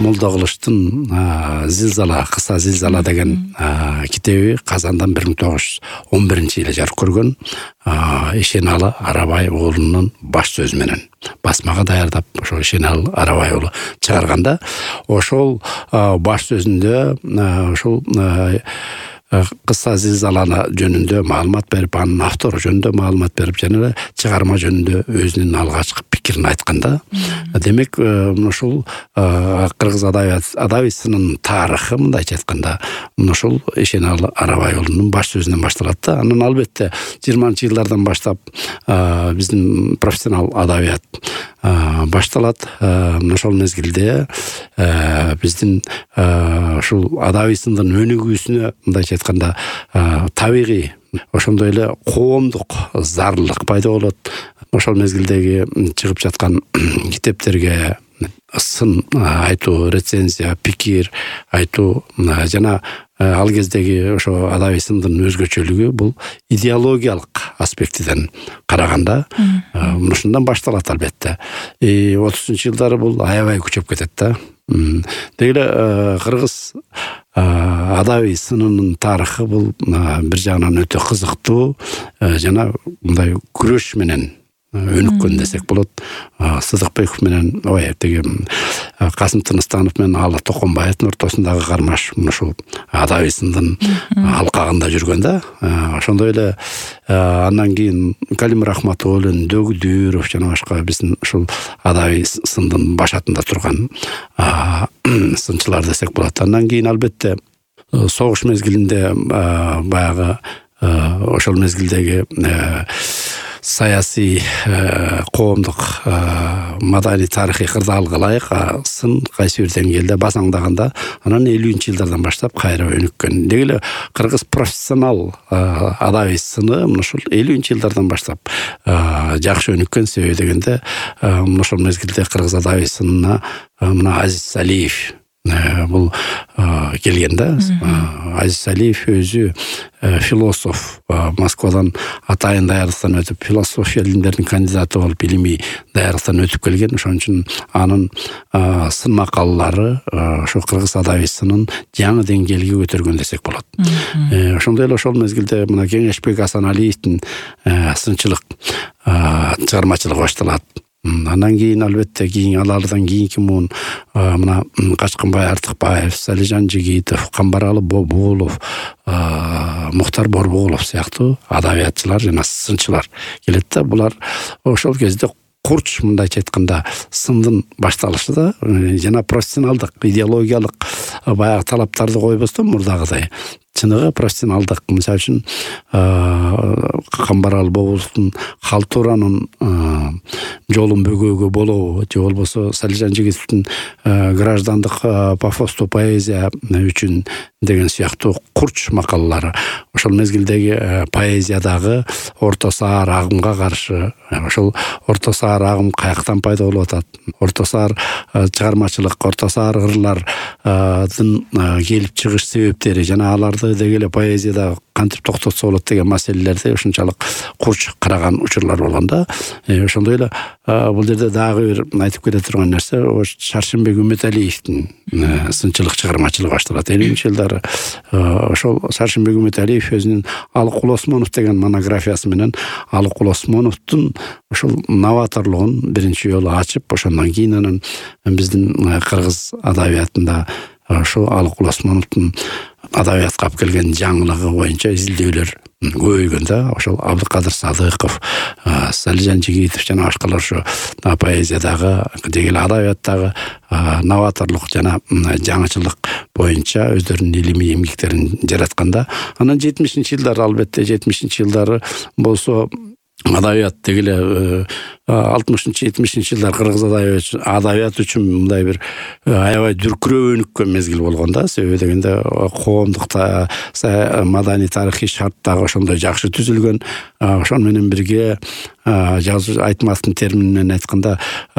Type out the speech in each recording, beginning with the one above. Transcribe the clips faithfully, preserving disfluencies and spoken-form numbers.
Молдоголуштун Зилзала, кыса Зилзала деген китеби Казандан бир миң тогуз жүз он биринчи жылы жарык көргөн. Ишеналы Арабай уулунун баш сөзү менен басмага даярдап, ошо Ишеналы Арабай уулу чыгарганда, ошол баш сөзүндө ошол кыса Зилзаланы жөнүндө маалымат берип, анын автору жөнүндө маалымат берип, жана эле чыгарма жөнүндө өзүнүн алгачкы пикирин айтканда, демек ушул кыргыз адабиятынын тарыхы, мындайча айтканда, ушул Ишеналы Арабай уулунун баш сөзүнөн башталат да. Анан албетте жыйырманчы жылдардан баштап биздин профессионал адабият башталат. Ошол мезгилде биздин ушул адабий сындын өнүгүүсүнө, мындайча айтканда, табигый ошондой эле коомдук зарлык пайда болот. Ошол мезгилдеги чыгып жаткан китептерге сын айтуу, рецензия, пикир айтуу жана ал кездеги ошо адабий сындын өзгөчөлүгү бул идеологиялык аспектиден караганда ушундан башталат албетте. отузунчу жылдары бул аябай күчөп кетет да. Деги эле кыргыз адабий сынынын тарыхы бул бир жагынан өтө кызыктуу жана мындай күрөш менен өнүккөн десек болот. Сыдыкбеков менен, ой, деги Касым Тыныстанов менен Ала Токонбаевдин ортосундагы кармаш ушул адабий сындын алкагында жүргөн да. Ошондой эле андан кийин Калим Рахматуллин, Дөгдүров жана башка биздин ушул адабий сындын башатында турган сынчылар десек болот. Андан кийин албетте согуш мезгилинде баягы ошол мезгилдеги саясий, коомдук, маданий, тарыхый кырдаалга ылайык сын кайсы бир деңгээлде басаңдаганда, анан элүүнчү жылдардан баштап кайра өнүккөн. Деги эле кыргыз профессионал адабий сыны ушул элүүнчү жылдардан баштап жакшы өнүккөн. Себеби дегенде ошол мезгилде кыргыз адабий сынына мына Азиз Алиев бул келген да. Азиз Алиев өзү философ, Москвадан атайын даярдыктан өтүп, философия илимдеринин кандидаты болуп, илимий даярдыктан өтүп келген. Ошон үчүн анын сын макалалары ошо кыргыз адабий сынын жаңы деңгээлге көтөргөн десек болот. Ошондой эле ошол мезгилде мына Кеңешбек Асаналиевдин сынчылык чыгармачылыгы башталат. Андан кийин албетте кийин алардан кийинки муун мына Качкынбай Артыкбаев, Салижан Жигитов, Камбаралы Бобулов, Мухтар Борбулов сыяктуу адабиятчылар жана сынчылар келет да. Булар ошол кезде курч, мындайча айтканда, сындын башталышы да жана профессионалдык, идеологиялык баягы талаптарды койбостон мурдагыдай чыныгы профессионалдык, мисалы үчүн Камбаралы Бобуловдун халтуранын жолун бөгөөгө болобу, же болбосо Салижан Жигитовдун граждандык пафостуу поэзия үчүн деген сыяктуу курч макалалары ошол мезгилдеги поэзиядагы орто саар агымга каршы, ошол орто саар агым каяктан пайда болуп атат, орто саар чыгармачылык, орто саар ырлардын келип чыгыш себептери жана аларды деги эле поэзияда кантип токтотсо болот деген маселелерди ушунчалык курч караган учурлар болгон да. Ошондой эле бул жерде дагы бир айтып кете турган нерсе, Шаршембек Үмөталиевдин сынчылык чыгармачылыгы башталат элүүнчү жылдары. Ошол Шаршембек Үмөталиев өзүнүн Алыкул Осмонов деген монографиясы менен Алыкул Осмоновдун ошол новаторлугун биринчи жолу ачып, ошондон кийин анан биздин кыргыз адабиятында ошо Алыкул Осмоновдун адабиятка алып келген жаңылыгы боюнча изилдөөлөр көбөйгөн да. Ошол Абдыкадыр Садыков, Салижан Жигитов жана башкалар ошо поэзиядагы, деги эле адабияттагы новаторлук жана жаңычылык боюнча өздөрүнүн илимий эмгектерин жаратканда, анан жетимишинчи жылдары албетте жетимишинчи жылдары болсо адабият деги эле алтымышынчы жетимишинчи жылдар кыргыз адабият үчүн мындай бир аябай дүркүрөө өнүккөн мезгил болгон да. Себеби дегенде коомдукта маданий тарыхый шарт дагы ошондой жакшы түзүлгөн. Ошон менен бирге жазуу Айтматовдун термини менен айтканда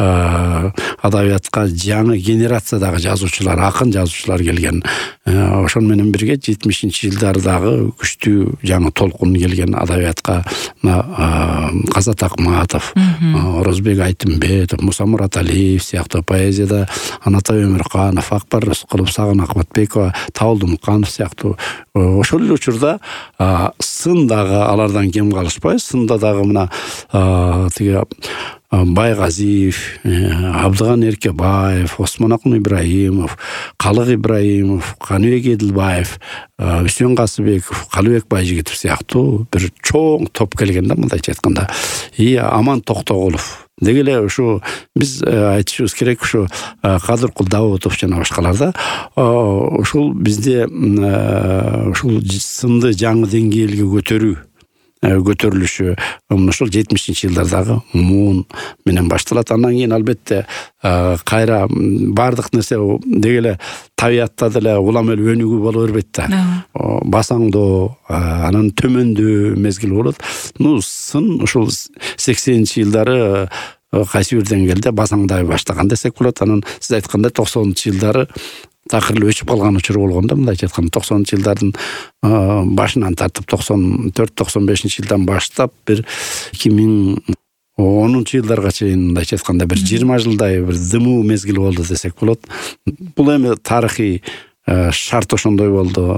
адабиятка жаңы генерациядагы жазуучулар, акын жазуучулар келген. Ошон менен бирге жетимишинчи жылдардагы күчтүү жаңы толкун келген адабиятка Казат Акматов, Орозбек Айтымбетов, Муса Мураталиев сыяктуу поэзияда Анатай Өмүрканов, Акбар Рыскулов, Сагын Акматбекова, Таулду Муканов сыяктуу ошол эле учурда сын дагы алардан кем калышпай, сында дагы мына тиги Байгазиев, Абдыган Эркебаев, Осмонакун Ибраимов, Калык Ибраимов, Каныбек Эдилбаев, Үсен Касыбеков, Калыбек Байжигитов сыяктуу бир чоң топ келген да, мындайча айтканда. И Аман Токтогулов. Деги эле ушу биз айтышыбыз керек, ушу Кадыркул Даутов жана башкаларда ушул бизде ушул сынды жаңы деңгээлге көтөрүү көтөрүлүшү ошол жетимишинчи жылдардагы муун менен башталат. Андан кийин албетте кайра бардык нерсе деги эле табиятта деле улам эле өнүгүү боло бербейт да. Басаңдоо, анан төмөндөө мезгил болот. Ну сын ушул сексенинчи жылдары кайсы бир деңгээлде басаңдай баштаган десек болот. Анан сиз айткандай токсонунчу жылдары такыр эле өчүп калган учуру болгон да, мындайча айтканда токсонунчу жылдардын башынан тартып токсон төрт токсон бешинчи жылдан баштап бир эки миң онунчу жылдарга чейин мындайча айтканда бир жыйырма жылдай бир дымуу мезгил болду десек болот. Бул эми тарыхый шарт ошондой болду.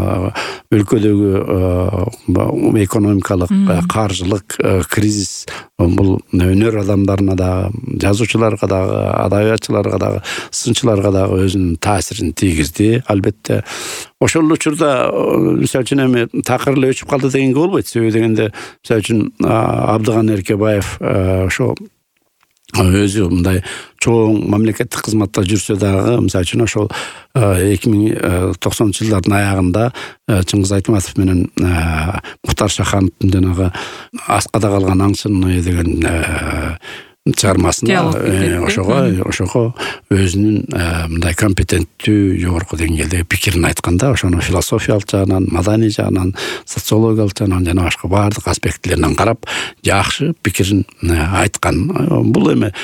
Өлкөдөгү экономикалык, каржылык кризис бул өнөр адамдарына да, жазуучуларга дагы, адабиятчыларга дагы, сынчыларга дагы өзүнүн таасирин тийгизди. Албетте ошол учурда мисалы үчүн эми такыр эле өчүп калды дегенге болбойт. Себеби дегенде мисалы үчүн Абдыган Эркебаев ошо өзү мындай чоң мамлекеттик кызматта жүрсө дагы, мисалы үчүн ошол эки миң токсонунчу жылдардын аягында Чыңгыз Айтматов менен Мухтар Шахановдун жанагы Аскада калган аңчыны деген чыгармасында ошого ошого өзүнүн мындай компетенттүү жогорку деңгээлдеги пикирин айтканда, ошону философиялык жагынан, маданий жагынан, социологиялык жагынан жана башка баардык аспектилеринен карап жакшы пикирин айткан. Бул эми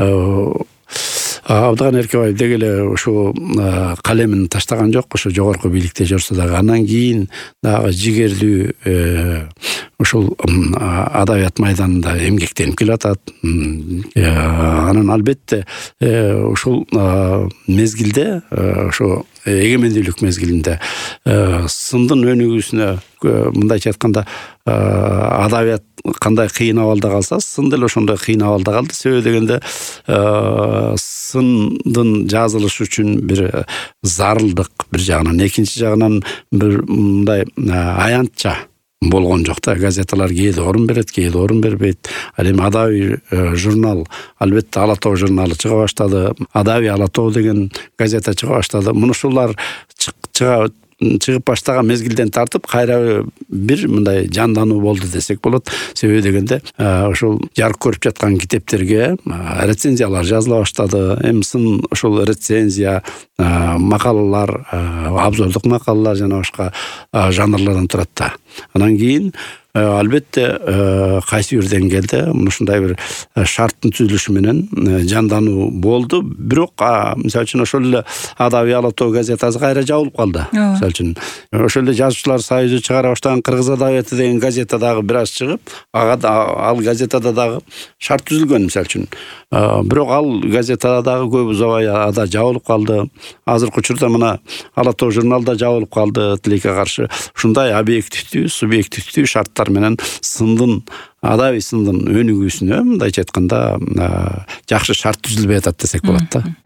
Абдыган Эркебаев деги эле ушу калемин таштаган жок, ушу жогорку бийликте жүрсө дагы. Андан кийин дагы жигердүү ушул адабият майданында эмгектенип келатат. Анан албетте ушул мезгилде, ошо эгемендүүлүк мезгилинде сындын өнүгүүсүнө мындайча айтканда адабият кандай кыйын абалда калса, сын деле ошондой кыйын абалда калды. Себеби дегенде сындын жазылышы үчүн бир зарылдык бір жагынан, экинчи жагынан бир мындай аянтча болгон жок да. Газеталар кээде орун берет, кээде орун бербейт. Ал эми адабий журнал, албетте Ала тоо журналы чыга баштады. Адабий Ала тоо деген газета чыга баштады. Мунушулар чыга чыгып баштаган мезгилден тартып кайра бир мындай жандануу болду десек болот. Себеби дегенде ошол жарык көрүп жаткан китептерге рецензиялар жазыла баштады. Эми сын ошол рецензия, макалалар, обзордук макалалар жана башка жанрлардан турат да. Анан кийин албетте кайсы бир деңгээлде ушундай бир шарттын түзүлүшү менен жандануу болду. Бирок мисалы үчүн ошол эле Адабий Ала тоо газетасы кайра жабылып калды. Мисалы үчүн ошол эле жазуучулар союзу чыгара баштаган Кыргыз адабияты деген газета дагы бир аз чыгып, ал газетада дагы шарт түзүлгөн мисалы үчүн. Бирок ал газетада дагы көп узабай ада жабылып калды. Азыркы учурда мына Ала тоо журналда жабылып калды тилекке каршы. Ушундай объективдүү, субъективдүү шарттар менен сындын, адабий сындын өнүгүүсүнө мындайча айтканда жакшы шарт түзүлбөй атат десек болот да.